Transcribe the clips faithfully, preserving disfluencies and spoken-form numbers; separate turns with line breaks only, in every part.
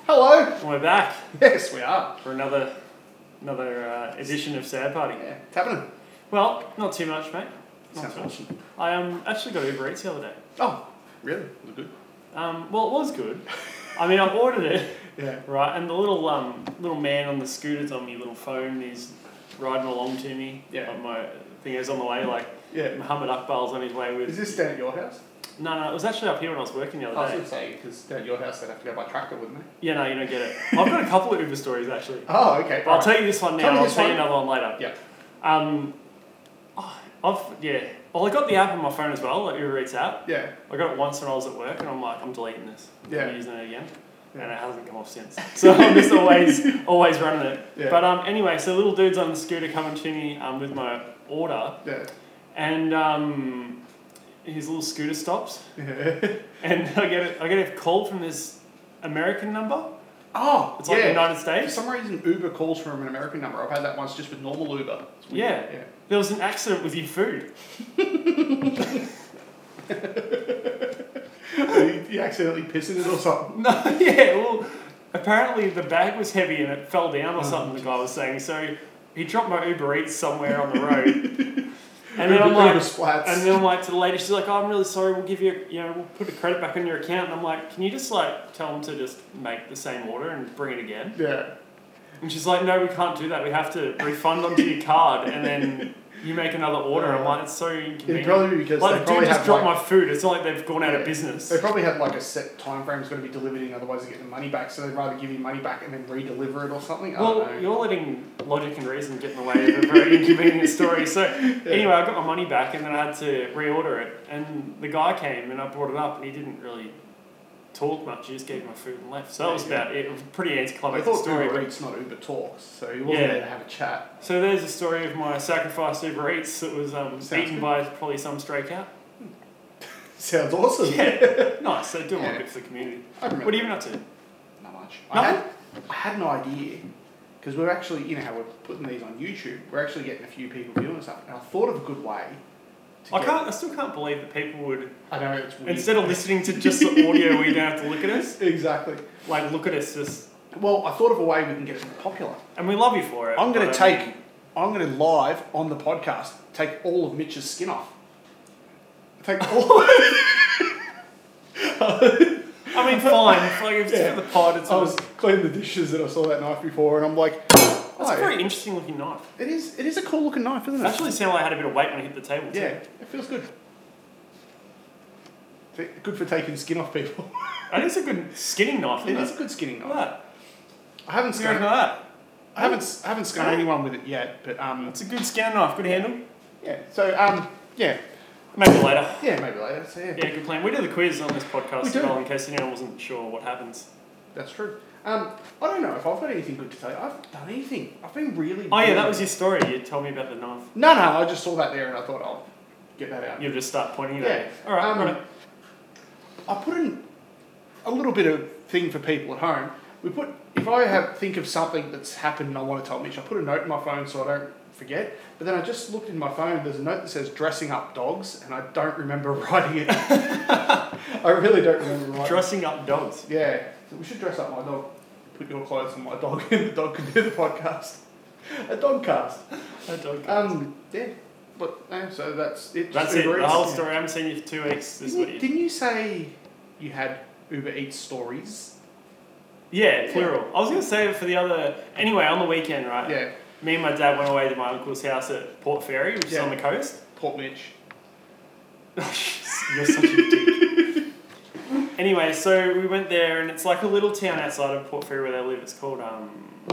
Hello.
And we're back
Yes, we are.
for another another uh, edition of Sad Party.
Yeah, it's happening.
Well, not too much, mate. Not
Sounds
too much.
awesome.
I um actually got Uber Eats the other day.
Oh, really? Was it good?
Um, well, it was good. I mean, I ordered it,
Yeah.
right, and the little um little man on the scooter's on my little phone. He's riding along to me.
Yeah.
On my thing is on the way, like
Yeah.
Muhammad Akbal's on his way with.
Is this down at your house?
No, no, it was actually up here when I was working the
I
other
was
day.
going to say, because down at your house they'd have to go by tractor, wouldn't they?
Yeah, no, you don't get it. I've got a couple of Uber stories actually.
Oh, okay.
But I'll tell you this one now.
Tell me
I'll
this
tell you
one.
another one later.
Yeah.
Um, oh, I've yeah. Well, I got the app on my phone as well, like Uber Eats app.
Yeah.
I got it once when I was at work, and I'm like, I'm deleting this. I'm
Yeah.
not using it again,
Yeah.
and it hasn't come off since. So I'm just always always running it.
Yeah.
But um, anyway, so the little dude's on the scooter coming to me um with my order,
Yeah.
and um, his little scooter stops,
Yeah.
and I get a, I get a call from this American number.
Oh,
It's like
yeah.
United
For
States.
some reason, Uber calls from an American number. I've had that once just with normal Uber. It's weird.
Yeah. There was an accident with your food.
Yeah. you, you accidentally piss in it or something.
No, yeah, well, apparently the bag was heavy and it fell down or
Oh,
something, the guy was saying. So he dropped my Uber Eats somewhere on the road. And then I'm
Uber-
like,
Uber splats.
and then I'm like to the lady, she's like, oh, I'm really sorry, we'll give you, you know, we'll put a credit back on your account. And I'm like, can you just like tell them to just make the same order and bring it again?
Yeah.
And she's like, no, we can't do that. We have to refund onto your card and then you make another order. I'm like, it's so
It'd
inconvenient.
probably be because
Like,
they
the
probably
dude just
have
dropped
like,
my food. It's not like they've gone out
Yeah.
of business.
They probably had like a set time frame it's going to be delivered in, otherwise they get the money back. So they'd rather give you money back and then re-deliver it or something. I
Well,
don't know.
you're letting logic and reason get in the way of a very inconvenient story. So anyway, I got my money back and then I had to reorder it. And the guy came and I brought it up and he didn't really talk much. He just gave me my food and left. So that was
Yeah, yeah.
about it. It was a pretty
I
anticlimactic
thought
story.
Uber
but-
Eats, not Uber Talks, so he wasn't
Yeah.
there to have a chat.
So there's a story of my sacrificed Uber Eats that was um,
Sounds
eaten
good.
by probably some stray cat.
Sounds awesome.
Yeah, nice. So doing
Yeah.
my bit for the community.
I remember.
What have you been up to?
Not much. I
Nothing?
had, I had an idea, because we're actually, you know how we're putting these on YouTube, we're actually getting a few people viewing stuff, and I thought of a good way to
I
get-
can't. I still can't believe that people would,
I know, it's weird.
instead of listening to just the audio, we don't have to look at us.
Exactly.
Like look at us just,
Well, I thought of a way we can get it popular.
and we love you for it.
I'm going
but,
to
um,
take, I'm going to live on the podcast, take all of Mitch's skin off. Take all
I mean, fine. Like if it's
Yeah.
for the pod, it's
I was
always,
cleaning the dishes and I saw that knife before, and I'm like,
it's
oh,
a very interesting looking knife.
it is. It is a cool looking knife, isn't
It
it?
actually sounded like I had a bit of weight when I hit the table. Too.
yeah, it feels good. Th- Good for taking skin off people.
I think it's a good skinning knife.
It
Isn't
is
it?
a good skinning
Look
knife.
at
I haven't
that. You reckon
scanned.
of that?
I haven't. s- I haven't scanned
Huh?
anyone with it yet, but um,
It's a good scanner knife. Good handle.
yeah. So um, yeah,
Maybe later.
yeah, maybe later. So yeah,
Yeah, good plan. We do the quiz on this podcast
We
as
do.
well, in case anyone wasn't sure what happens.
that's true. Um, I don't know if I've got anything good to tell you. I've done anything. I've been really.
Oh yeah,
bored.
that was your story. You told me about the knife.
No, no. I just saw that there and I thought I'll get that out.
You'll just start pointing it
Yeah.
at it. All right.
Um,
right.
I put in a little bit of thing for people at home. We put if I have think of something that's happened and I want to tell Mitch, I put a note in my phone so I don't forget. But then I just looked in my phone. There's a note that says dressing up dogs, and I don't remember writing it. I really don't remember writing. it.
Dressing up dogs.
Yeah, so we should dress up my dog. Put your clothes on my dog, and the dog can do the podcast. A dog cast.
A dog.
Um, yeah. But uh, so that's it.
That's
Just
it.
Uber
The
Eats.
whole story. I haven't seen you for two weeks. This is
Didn't
what
you,
you.
didn't you say you had Uber Eats stories?
Yeah, plural. I was going to say it for the other... Anyway, on the weekend, right?
Yeah.
Me and my dad went away to my uncle's house at Port Fairy, which is
Yeah.
on the coast.
Port Mitch.
You're such a dick. Anyway, so we went there, and it's like a little town outside of Port Fairy where they live. It's called um,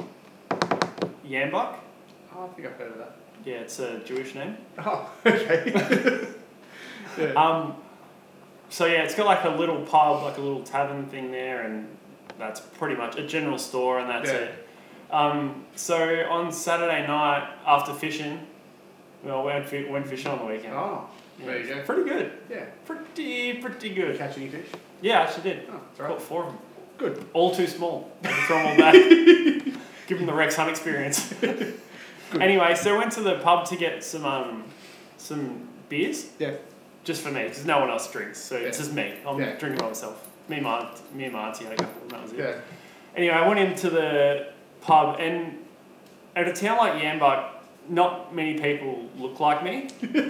Yambuk.
Oh, I think I've heard of that.
Yeah, it's a Jewish name.
Oh, okay. yeah.
Um, so yeah, it's got like a little pub, like a little tavern thing there, and that's pretty much a general store, and that's
Yeah.
it. Um, so on Saturday night after fishing, well, we went, fi- went fishing on the weekend.
Oh,
Yeah,
there you go.
Pretty good.
Yeah.
Pretty, pretty
Did you
good.
catch any fish?
Yeah, I actually did.
Oh, that's all
Caught
right.
four of them.
Good.
All too small. I had to throw them all back. Give them the Rex Hunt experience. Anyway, so I went to the pub to get some um, some beers.
Yeah.
Just for me, because no one else drinks. So it's
Yeah.
just me. I'm
Yeah.
drinking by myself. Me and my, me and my auntie had a couple, and that was it.
Yeah.
Anyway, I went into the pub, and at a town like Yamba, not many people look like me.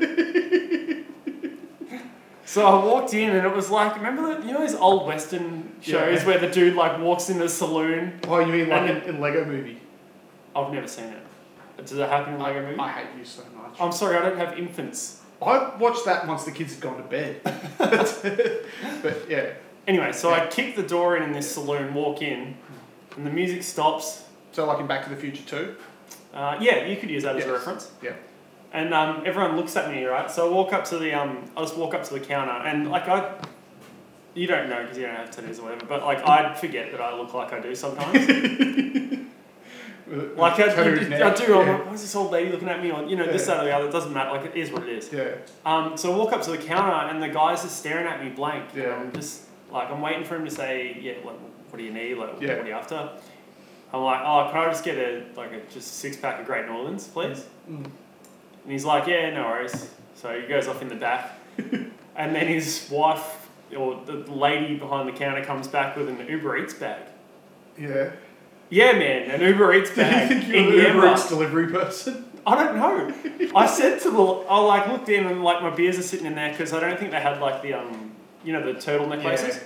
So I walked in, and it was like, remember the, you know those old Western shows
Yeah.
where the dude like walks in the saloon?
Oh, you mean like
And
in, in Lego Movie?
I've never seen it. Does that happen in Lego Movie?
I hate you so much.
I'm sorry, I don't have infants.
I watched that once the kids had gone to bed. But yeah.
Anyway, so
Yeah.
I kick the door in in this saloon, walk in, and the music stops.
So like in Back to the Future two?
Uh, yeah, you could use that as
Yes.
a reference.
Yeah.
And um, everyone looks at me, right? So I walk up to the um, I just walk up to the counter, and like I, you don't know because you don't have tattoos or whatever, but like I forget that I look like I do sometimes. Like I,
Tattoos
I,
now.
I do. I'm
Yeah.
like, why's this old lady looking at me? Or you know, this,
Yeah.
that, or the other. It doesn't matter. Like it is what it is.
Yeah.
Um, so I walk up to the counter, and the guy's just staring at me blank. And
Yeah.
I'm just like I'm waiting for him to say, yeah, like, what do you need? Like,
Yeah.
what are you after? I'm like, oh, can I just get a like a just a six pack of Great Northerns, please?
Mm.
And he's like, yeah, no worries. So he goes off in the back. And then his wife, or the lady behind the counter, comes back with an Uber Eats bag.
Yeah.
Yeah, man, an Uber Eats
Do you
bag.
think you're
in
an Uber
Yamba.
Eats delivery person?
I don't know. I said to the, I like looked in and like my beers are sitting in there because I don't think they had like the, um, you know, the turtleneck laces.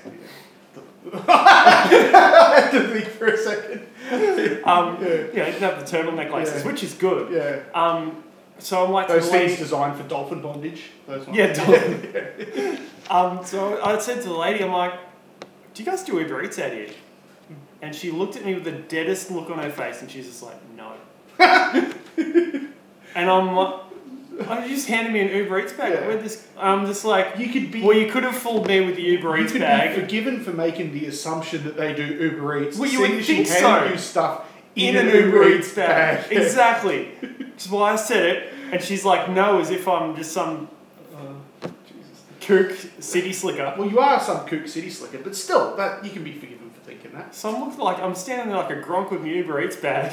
I had to think for a second.
Um,
Yeah.
yeah, they didn't have the turtleneck laces,
Yeah.
which is good.
Yeah.
Um, so I'm like, to
Those
the
things
lady,
designed for dolphin bondage. Those ones.
Yeah, dolphin. Um, so I said to the lady, I'm like, do you guys do Uber Eats out here? And she looked at me with the deadest look on her face, and she's just like, no. And I'm like, oh, you just handed me an Uber Eats bag.
Yeah.
Where'd this? I'm just like,
You could be.
well, you could have fooled me with the Uber
you
Eats
could
bag
be forgiven for making the assumption that they do Uber Eats.
Well, you
seeing
would
as she
think
handed
so.
you stuff
in an Uber Eats bag. Exactly. Which is why I said it. And she's like, no, as if I'm just some
Uh, Jesus.
kook city slicker.
Well, you are some kook city slicker, but still, that you can be forgiven for thinking that.
So I'm looking like I'm standing there like a gronk with my Uber Eats bag.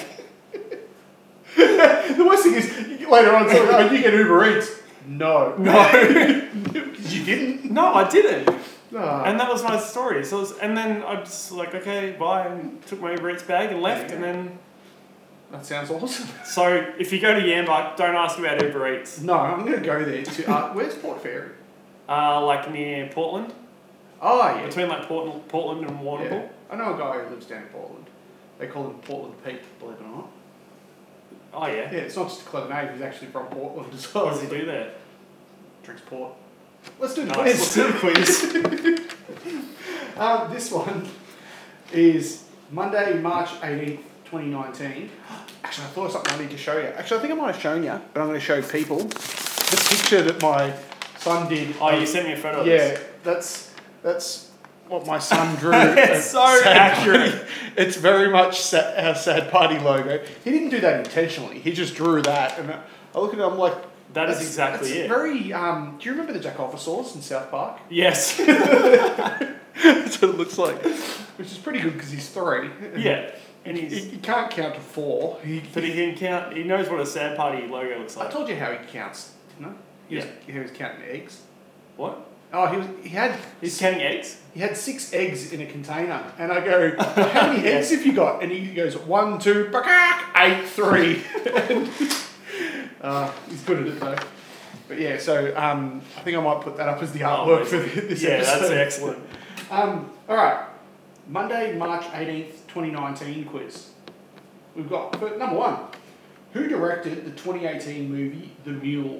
The worst thing is you- later on, so, oh, you get Uber Eats. No,
No.
because you didn't.
No, I didn't.
Ah.
And that was my story. So, it was, and then I just like, okay, bye, and took my Uber Eats bag and left.
There
And
you
then,
That sounds awesome.
so if you go to Yamba, don't ask about Uber Eats.
No, I'm going to go there to. Uh, where's Port Fairy?
Uh, like near Portland,
Oh yeah.
between like Portland, Portland and Warrnambool.
Yeah. I know a guy who lives down in Portland. They call him Portland Pete, believe it or not.
Oh yeah.
Yeah, it's not just a clever name. He's actually from Portland as well.
What does he do there?
Drinks port. Let's do the
Nice.
quiz.
Let's do the quiz.
Um, this one is Monday, March eighteenth, twenty nineteen. Actually, I thought of something I need to show you. Actually, I think I might have shown you, but I'm going to show people the picture that my son did.
Oh,
of-
you sent me a photo of
Yeah,
this.
that's that's what my son drew.
It's
of
so
Sad
accurate.
Party. It's very much sa- our Sad Party logo. He didn't do that intentionally. He just drew that, and I look at it, I'm like,
That is
that's-
exactly
that's
it.
Very. Um, do you remember the Jackophsaurs in South Park?
Yes.
That's what it looks like. Which is pretty good because he's three.
Yeah. And
He,
he's,
he can't count to four. He,
but he can count. He knows what a sad party logo looks
I
like.
told you how he counts, didn't I? He was,
Yeah.
he was counting eggs.
What?
Oh, he was. He had.
He's counting eggs.
He had six eggs in a container, and I go, "How many eggs have you got?" And he goes, "One, two, bakak, eight, three." uh, he's good at it though. But yeah, so um, I think I might put that up as the artwork
Oh,
for the, this
yeah,
episode.
that's excellent.
Um, all right, Monday, March eighteenth, twenty nineteen quiz. We've got but number one. Who directed the twenty eighteen movie The Mule?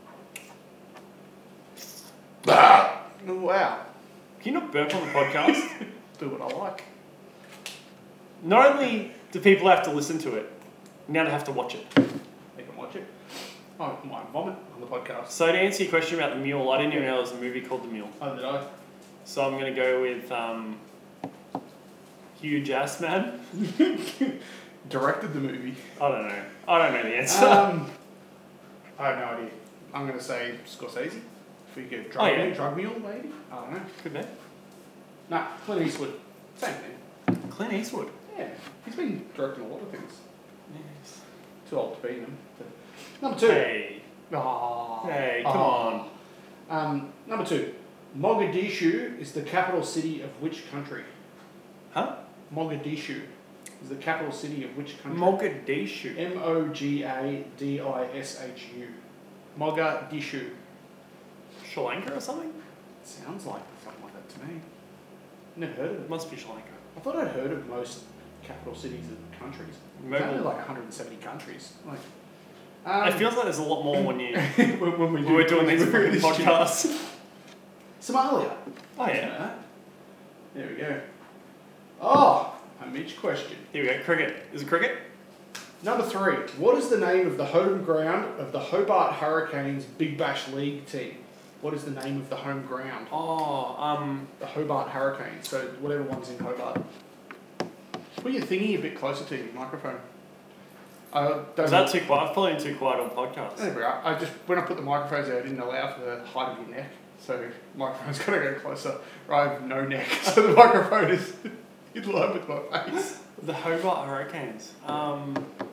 Ah, wow.
Can you not burp on the podcast?
Do what I like.
Not only do people have to listen to it, now they have to watch it.
They can watch it. I might vomit on the podcast.
So to answer your question about The Mule, I didn't even know there was a movie called The Mule.
Oh, did I?
So I'm going to go with um, Hugh Jassman.
Directed the movie.
I don't know. I don't know the answer.
Um, I have no idea. I'm going to say Scorsese. If we get drug
Oh, yeah.
mule, drug mule, maybe. I don't know.
Could be.
Nah, Clint Eastwood. Same thing.
Clint Eastwood.
Yeah, he's been directing a lot of things.
Yes.
Too old to be in them. But- Number two.
Hey.
Oh.
Hey, come
on. Um, number two. Mogadishu is the capital city of which country?
Huh?
Mogadishu is the capital city of which country?
Mogadishu.
M O G A D I S H U. Mogadishu.
Sri Lanka or something?
Sounds like something like that to me. Never heard of it.
It must be Sri Lanka.
I thought I'd heard of most capital cities of countries. There's
Maybe.
only like one hundred seventy countries. Like,
It
um,
feels like there's a lot more when you
when, when we
when we're doing these
when we
fucking
do this
podcasts.
Somalia.
Oh yeah.
Yeah. There we go. Oh, a Mitch question.
Here we go. Cricket. Is it cricket?
Number three. What is the name of the home ground of the Hobart Hurricanes Big Bash League team? What is the name of the home ground?
Oh, um,
The Hobart Hurricanes. So whatever one's in Hobart. Put your thingy a bit closer to your microphone. I don't
is that too quiet? I've probably been too quiet on podcasts.
There we are. I just when I put the microphones out, I didn't allow for the height of your neck, so the microphone's got to go closer. I have no neck, so the microphone is in line with my face.
The Hobart Hurricanes. Um,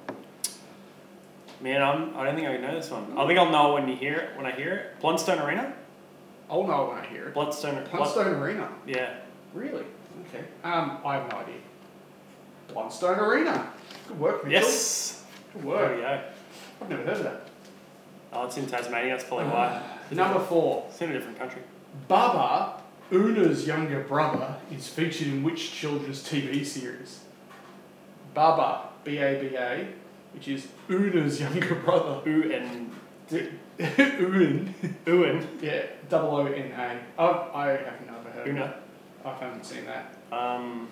man, I'm, I don't think I know this one. I think I'll know when you hear it. When I hear it, Blundstone Arena.
I'll know when I hear it.
Bloodstone.
Blundstone Arena.
Yeah.
Really? Okay. Um, I have no idea. Blundstone Arena. Good work, Mitchell.
Yes.
Good
There
work.
we go.
I've never heard of that.
Oh, it's in Tasmania. That's probably why.
Number four.
It's in a different country.
Baba, Una's younger brother, is featured in which children's T V series? Baba, B A B A, which is Una's younger brother.
U and
Un.
Uan.
Yeah, double O N A. I I have never heard of
Una.
that. I haven't seen that.
Um.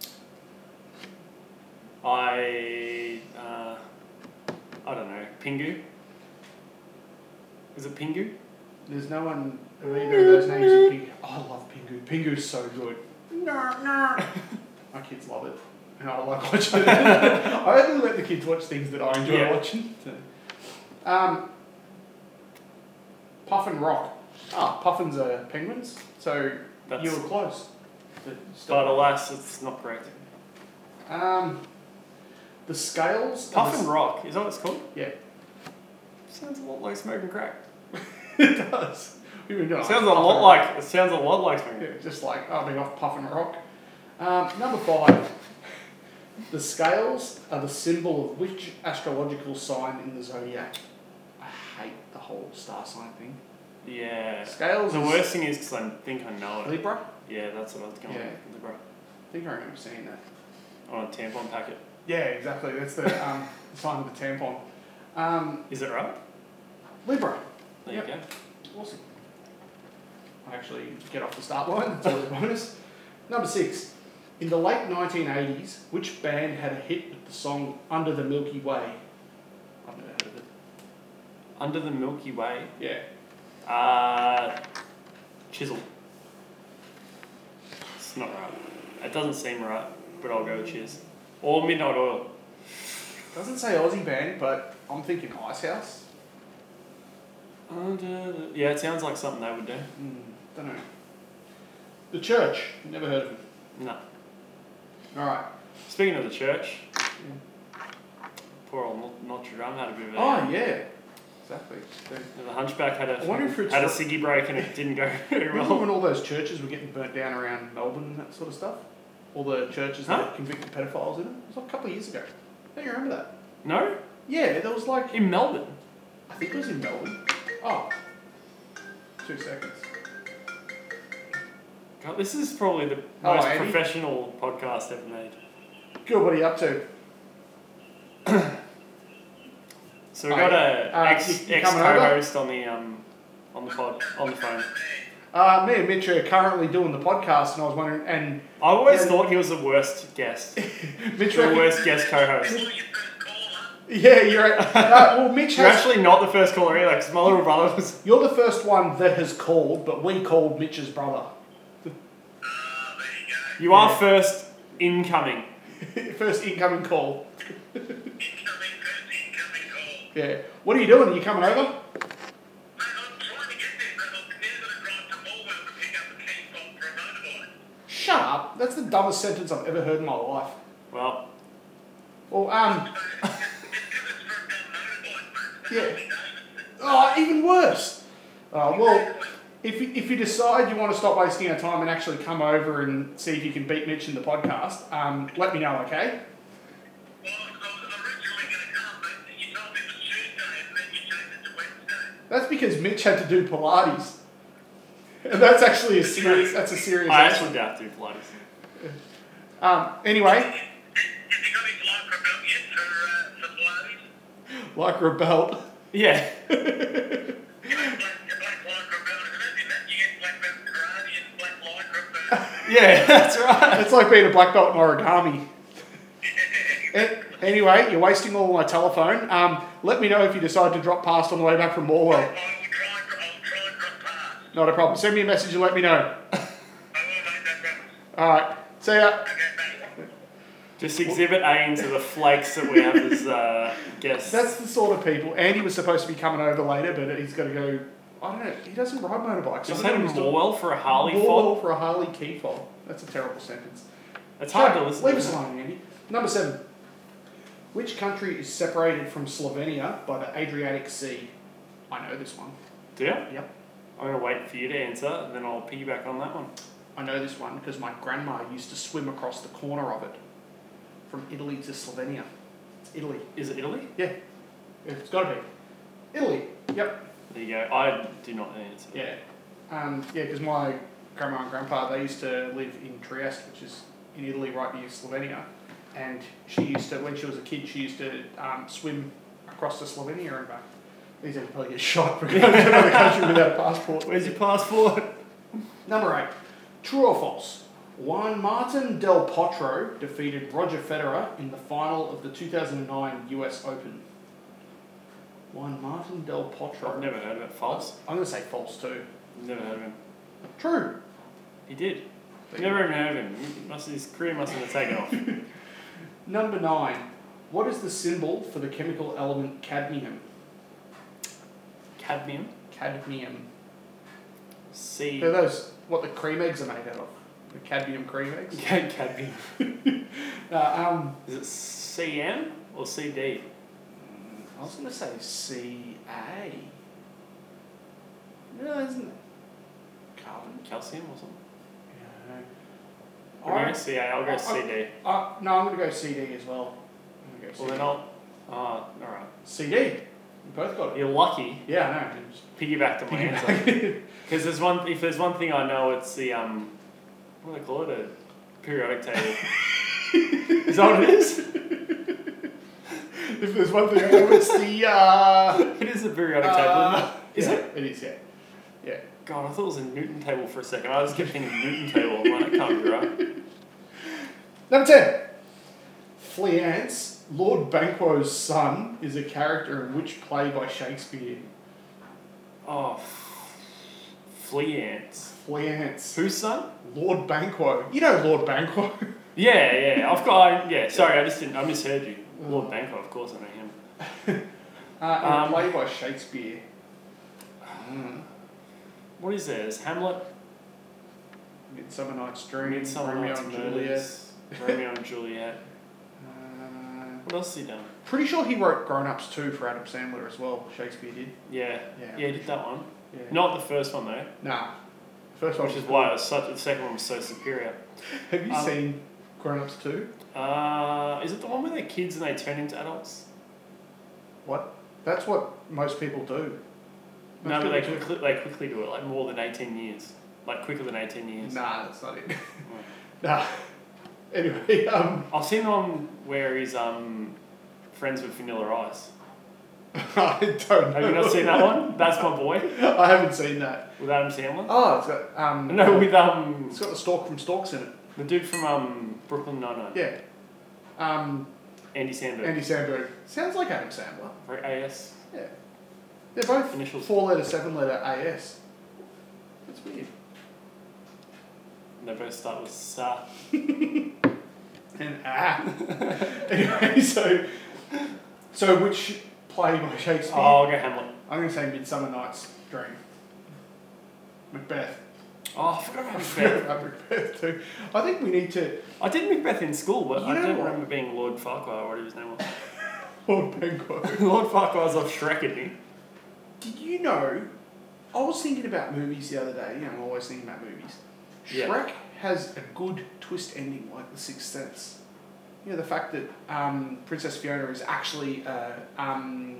I uh, I don't know. Pingu. Is it Pingu?
There's no one of either of those names in Pingu. Oh, I love Pingu. Pingu's so good. No, no. My kids love it. And I like watching it. I only let the kids watch things that I enjoy
Yeah.
watching. So. Um, Puffin Rock. Ah, Puffins are penguins, so
That's,
you were close. But, still.
but alas, it's not correct.
Um, the scales. of
Puffin
the,
Rock. Is that what it's called?
Yeah.
Sounds a lot like smoking crack.
It does. We were doing
Sounds a
Puffin
lot
Rock.
like. It sounds a lot like smoking.
Yeah, just like I'll be off Puffin Rock. Um, number five. The scales are the symbol of which astrological sign in the zodiac? I hate the whole star sign thing.
Yeah.
Scales
The
is
worst thing is because I think I know it.
Libra?
Yeah, that's what I was going
Yeah.
with. Libra.
I think I remember seeing that.
On a tampon packet.
Yeah, exactly. That's the um, sign of the tampon. Um,
Is it right?
Libra.
There
Yep.
you go.
Awesome. I actually get off the start line. That's always a bonus. Number six. In the late nineteen eighties, which band had a hit with the song Under the Milky Way? I've never heard of it.
Under the Milky Way.
Yeah.
Uh, Chisel. It's not right. It doesn't seem right, but I'll go with Chiz. Or Midnight Oil.
Doesn't say Aussie band, but I'm thinking Icehouse.
Under the... Yeah, it sounds like something they would do.
Mm, don't know. The Church. Never heard of it.
No.
Alright.
Speaking of the church, poor old Not- Notre Dame had a bit of a...
Oh, yeah. Exactly. So,
The Hunchback had a
I wonder if it's
had a
what-
ciggy break and it didn't go very
remember
well.
when all those churches were getting burnt down around Melbourne and that sort of stuff? All the churches
Huh?
that had convicted pedophiles in them? It was like a couple of years ago. Don't you remember that?
No?
Yeah, there was like...
In Melbourne?
I think it was in Melbourne. Oh. Two seconds.
God, this is probably the
Oh,
most
Andy?
professional podcast ever made.
Good, what are you up to?
So we
Oh,
got
yeah.
a
Uh,
ex
you- you
ex
coming over?
co-host on the um on the pod on the phone.
Uh, me and Mitch are currently doing the podcast and I was wondering... And
I always
Yeah.
thought he was the worst guest,
Mitch
the
reckon-
worst guest co-host.
Yeah, you're right. No, well, Mitch
You're
has...
actually not the first caller either, because my little brother was.
You're the first one that has called, but we called Mitch's brother.
You are
Yeah.
first incoming.
First incoming call. Yeah. What are you doing? Are you coming over? Shut up. That's the dumbest sentence I've ever heard in my life.
Well,
Well, um... yeah. Oh, even worse. Uh, well, if you, if you decide you want to stop wasting our time and actually come over and see if you can beat Mitch in the podcast, um, let me know, okay?
Well, I was originally going to come, but you told me it was Tuesday and then you changed it to Wednesday.
That's because Mitch had to do Pilates. And that's actually a serious, that's a serious
I
answer.
actually doubt do Pilates.
Um, anyway,
Have you got his lycra belt yet for, uh, for Pilates?
like Rebel.
Yeah.
You know, black, your black lycra belt, isn't it? You get black belt in karate and black lycra belt.
Yeah, that's right.
It's like being a black belt in origami. A- Anyway, you're wasting all my telephone. Um, let me know if you decide to drop past on the way back from Morwell.
I will try and, I'll try and drop past.
Not a problem. Send me a message and let me know.
I will make that promise.
Alright, see ya.
Okay, thanks.
Just exhibit A into the flakes that we have as uh, guests.
That's the sort of people. Andy was supposed to be coming over later, but he's got to go. I don't know. He doesn't ride motorbikes.
Just
I
had
don't
a
know if he's
Morwell for a Harley
Morwell
fob.
for a Harley key fob. That's a terrible sentence.
It's hard
So,
to listen
Leave
to.
us alone, Andy. Number seven. Which country is separated from Slovenia by the Adriatic Sea? I know this one.
Do you?
Yep.
I'm going to wait for you to answer, and then I'll piggyback on that one.
I know this one because my grandma used to swim across the corner of it from Italy to Slovenia. It's Italy.
Is it Italy?
Yeah. It's got to be. Italy. Yep.
There you go. I do not know the answer.
Yeah. Um, yeah, because my grandma and grandpa, they used to live in Trieste, which is in Italy right near Slovenia. And she used to, when she was a kid, she used to um, swim across to Slovenia and back. These would probably get shot for going to another country without a passport.
Where's your passport?
Number eight. True or false? Juan Martin Del Potro defeated Roger Federer in the final of the two thousand nine U S Open. Juan Martin Del Potro.
I've never heard of it. False?
I'm going to say false too.
Never heard of him.
True.
He did. Never even heard of him. He Must, his career must have taken off.
Number nine. What is the symbol for the chemical element cadmium?
Cadmium.
Cadmium.
C.
They're those, what the cream eggs are made out of. The cadmium cream eggs.
Cadmium.
Uh, um,
Is it C M or C D?
I was going to say C A. No, isn't it? Carbon.
Calcium or something?
Yeah.
I'm going
I,
to C A. I'll go C D.
uh, no, I'm going to go C D as well. I'm going to go
Well,
C D.
then I'll. Oh, alright.
C D. We both got it.
You're lucky.
Yeah, I know. Just
Piggyback to my answer.
piggyback.
Because there's one. If there's one thing I know, it's the um. What do they call it? A periodic table. Is that what it is?
If there's one thing I know, it's the. Uh,
It is a periodic table, isn't
uh,
it? Is
yeah,
it?
It is, yeah. Yeah.
God, I thought it was a Newton table for a second. I just kept thinking Newton table. I'm like, that can't be right.
Number ten. Fleance, Lord Banquo's son, is a character in which play by Shakespeare?
Oh, f- Fleance.
Fleance.
Whose son?
Lord Banquo. You know Lord Banquo.
Yeah, yeah. I've got. I, yeah, sorry, I just didn't. I misheard you. Lord Banquo, of course, I know him.
uh, in
Um,
a play by Shakespeare. Mm.
What is theirs? Hamlet.
Midsummer Night's Dream.
Midsummer
Romeo
Night's
and
Murders,
Juliet.
Romeo and Juliet.
Uh,
What else has he done?
pretty sure he wrote Grown Ups too for Adam Sandler as well. Shakespeare did.
Yeah,
Yeah.
yeah, he did that one.
Yeah.
Not the first one though,
Nah. First one
which
was
is why it was such. The second one was so superior.
Have you
Um,
seen Grown Ups too?
Uh, is it the one where they're kids and they turn into adults?
What? That's what most people do. Most
No, but they
people do-
quickly, they quickly do it, like more than eighteen years. Like quicker than eighteen years.
Nah, that's not it. Nah. Anyway, um,
I've seen one where he's um, friends with Vanilla Ice.
I don't know.
Have you not seen that one? That's My Boy
I haven't seen that.
with Adam Sandler.
Oh, it's got um.
No, with um,
It's got the Stork from Storks in it.
the dude from um, Brooklyn Nine-Nine.
Yeah. Um,
Andy Samberg.
Andy Samberg. Sounds like Adam Sandler.
Very A S.
Yeah. They're both
Initials.
four letter, seven letter A S. That's weird.
And they both start with Sa.
And ah. Anyway, so so which play by Shakespeare?
Oh, I'll go Hamlet.
I'm going to say Midsummer Night's Dream. Macbeth.
Oh, I forgot about
I forgot
Macbeth.
about Macbeth too. I think we need to.
I did Macbeth in school, but
You
I
know
don't
what?
remember being Lord Farquhar or whatever his name was.
Lord Banquo.
Lord Farquhar's off Shrek, isn't he?
Did you know I was thinking about movies the other day. You know, I'm always thinking about movies.
Yeah.
Shrek has a good twist ending, like The Sixth Sense. You know, the fact that um, Princess Fiona is actually a um,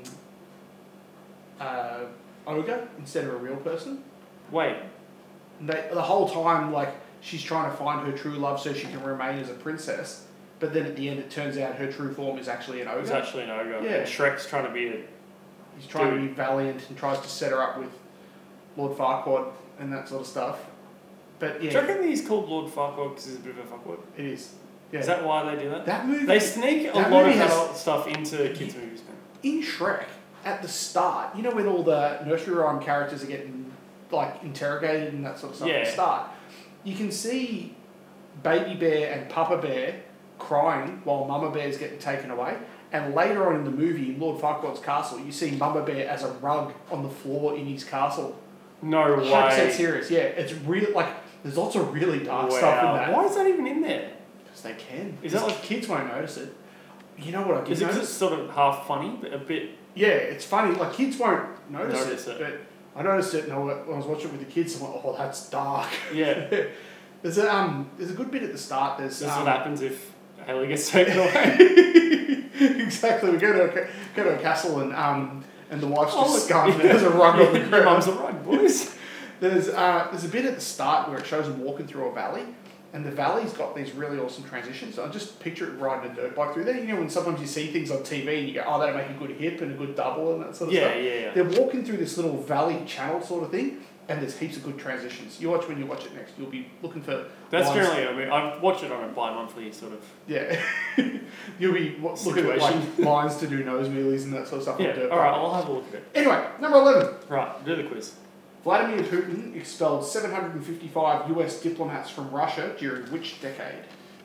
uh, ogre instead of a real person.
Wait.
They, the whole time, like, she's trying to find her true love so she can remain as a princess, but then at the end it turns out her true form is actually an ogre.
It's actually an ogre.
Yeah.
And Shrek's trying to be a...
He's trying
Dude.
to be valiant and tries to set her up with Lord Farquaad and that sort of stuff. But yeah,
Do you reckon he's called Lord Farquaad because he's a bit of a fuckwad?
it is. Yeah.
Is that why they do that?
that movie?
They sneak a
that
lot of
movie has-
adult stuff into kids' movies, man.
in Shrek, at the start, you know when all the nursery rhyme characters are getting like interrogated and that sort of stuff at
Yeah.
the start, you can see Baby Bear and Papa Bear crying while Mama Bear's getting taken away. And later on in the movie, in Lord Farquaad's castle, you see Mama Bear as a rug on the floor in his castle.
No
one hundred percent
way.
serious, yeah. It's really, like, there's lots of really dark
Wow.
stuff in that.
Why is that even in there?
Because they can.
Is that
Because
like-
kids won't notice it. You know what I did
Is it because
notice?
it's sort of half funny, but a bit...
Yeah, it's funny. Like, kids won't notice,
Notice
it,
it.
But I noticed it and I wa- when I was watching it with the kids, I'm like, oh, that's dark.
Yeah.
there's, a, um, there's a good bit at the start. There's,
This is
um,
what happens if Haley gets taken away.
exactly. We go to a, ca- go to a castle and um and the wife's
Oh,
just scum. There's a rug on the
Your
ground.
mum's a rug, boys.
There's uh there's a bit at the start where it shows them walking through a valley, and the valley's got these really awesome transitions. So I just picture it riding a dirt bike through there. You know when sometimes you see things on T V and you go, oh, that'll make a good hip and a good double and that sort of
Yeah,
stuff.
yeah, yeah.
They're walking through this little valley channel sort of thing, and there's heaps of good transitions. You watch when you watch it next, you'll be looking for.
That's
lines-
generally, I mean, I watch it on a bi-monthly sort of...
Yeah. You'll be wa- looking at like lines to do nose wheelies and that sort of stuff. on
Yeah,
a dirt
alright,
bike.
I'll have a look at it.
Anyway, number eleven.
Right, do the quiz.
Vladimir Putin expelled seven hundred fifty-five U S diplomats from Russia during which decade?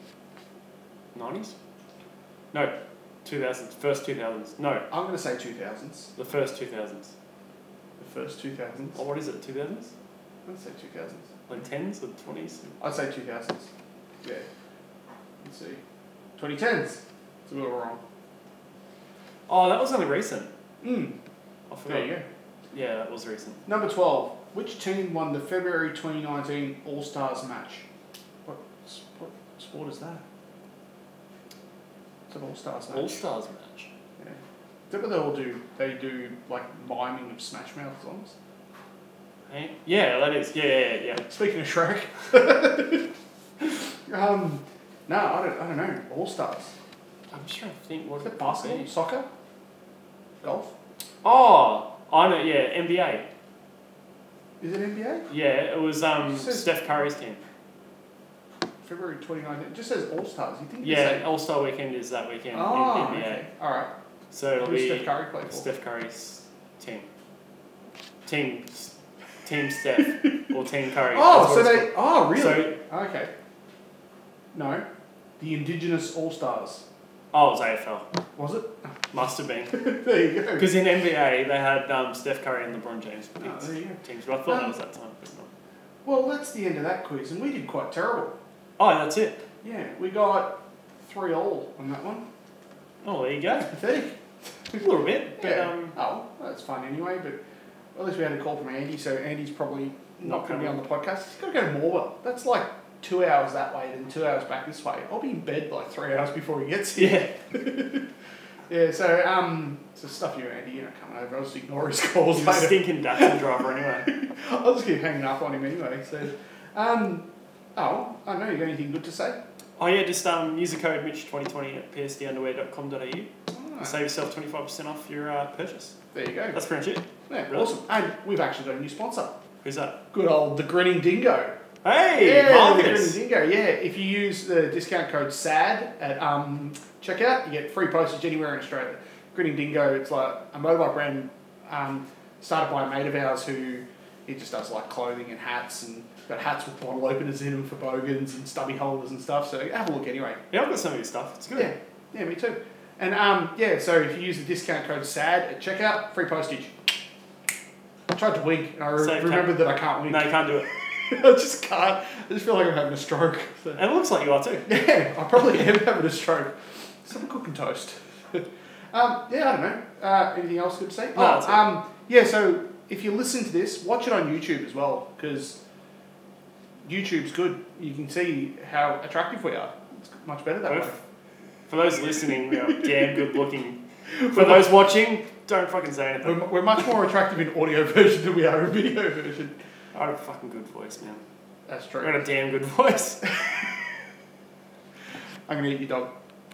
nineties? No, two thousands. First two thousands. No,
I'm going to say two thousands.
the first two thousands.
The first two thousands.
Oh, what is it, two thousands?
I'd say two thousands.
Like tens or twenties?
I'd say two thousands. Yeah. Let's see. twenty tens. It's a little wrong.
Oh, that was only recent.
Mm.
I forgot.
There you go.
Yeah, that was recent.
Number twelve. Which team won the February twenty nineteen All-Stars match? What, s- what sport is that? It's an All-Stars match.
All-Stars match.
Yeah. Is that what they all do? They do, like, miming of Smash Mouth songs?
Hey? Yeah, that is. Yeah, yeah, yeah. yeah.
Speaking of Shrek. um, no, I don't, I don't know. All-Stars.
I'm just trying to think what
Is it basketball?
be.
Soccer? Golf?
Oh, I know, yeah, N B A.
Is it N B A?
Yeah, it was um,
It says-
Steph Curry's team.
February twenty nineteen. It just says All-Stars. You think
Yeah, All-Star Weekend is that weekend
Oh,
in N B A.
okay. Alright.
So it'll
Who does
be
Steph Curry play for?
Steph Curry's team. Team Team Steph or Team Curry.
Oh,
that's
so
what it's
they... Oh, really?
So-
okay. No. The Indigenous All-Stars.
called. Oh, it was A F L.
Was it?
Must have been.
There you go.
Because in N B A they had um, Steph Curry and LeBron James
Oh, there you go.
teams, but I thought that
Um,
was that time. But no.
Well, that's the end of that quiz, and we did quite terrible.
Oh, that's it.
Yeah, we got three all on that one.
Oh, there you go.
Pathetic.
A little bit, but
Yeah.
um,
Oh, that's fun anyway, but at least we had a call from Andy, so Andy's probably not
Not
going to be on
coming.
the podcast. He's got to go to Morwell. That's like two hours that way and two hours back this way. I'll be in bed like three hours before he gets here.
yeah,
Yeah, so, um, so stuff you, Andy, you know, coming over. I'll just ignore his calls
he's a
later.
stinking Datsun driver anyway.
I'll just keep hanging up on him anyway, so. Um, oh, I don't know, you got anything good to say?
Oh yeah, just um, use the code Mitch twenty twenty at p s d underwear dot com dot a u
Ah,
and save yourself twenty-five percent off your uh, purchase.
there you go.
That's pretty much it.
Yeah,
really?
awesome. And we've actually got a new sponsor.
Who's that?
Good old The Grinning Dingo.
Hey,
yeah, The
Marcus!
Grinning Dingo, yeah. If you use the discount code S A D at um, checkout, you get free postage anywhere in Australia. Grinning Dingo, it's like a motorbike brand um, started by a mate of ours who he just does like clothing and hats and got hats with bottle openers in them for bogans and stubby holders and stuff. So have a look anyway.
Yeah, I've got some of your stuff. It's good.
Yeah, yeah, me too. And um, yeah, so if you use the discount code S A D at checkout, free postage. I tried to wink and I re-
Save
remembered that I can't wink.
No, you can't do it.
I just can't. I just feel like I'm having a stroke. So.
And it looks like you are too.
Yeah, I probably am having a stroke. So I'm cooking toast. um, yeah, I don't know. Uh, anything else good to say?
No, that's
oh,
it.
um, yeah, so if you listen to this, watch it on YouTube as well, because YouTube's good. You can see how attractive we are. It's much better that
We're
way.
f- For those listening, we are damn good looking. For those watching, don't fucking say anything.
We're, we're much more attractive in audio version than we are in video version.
I have a fucking good voice, man.
That's
I
true.
got a damn good voice.
I'm gonna eat your dog.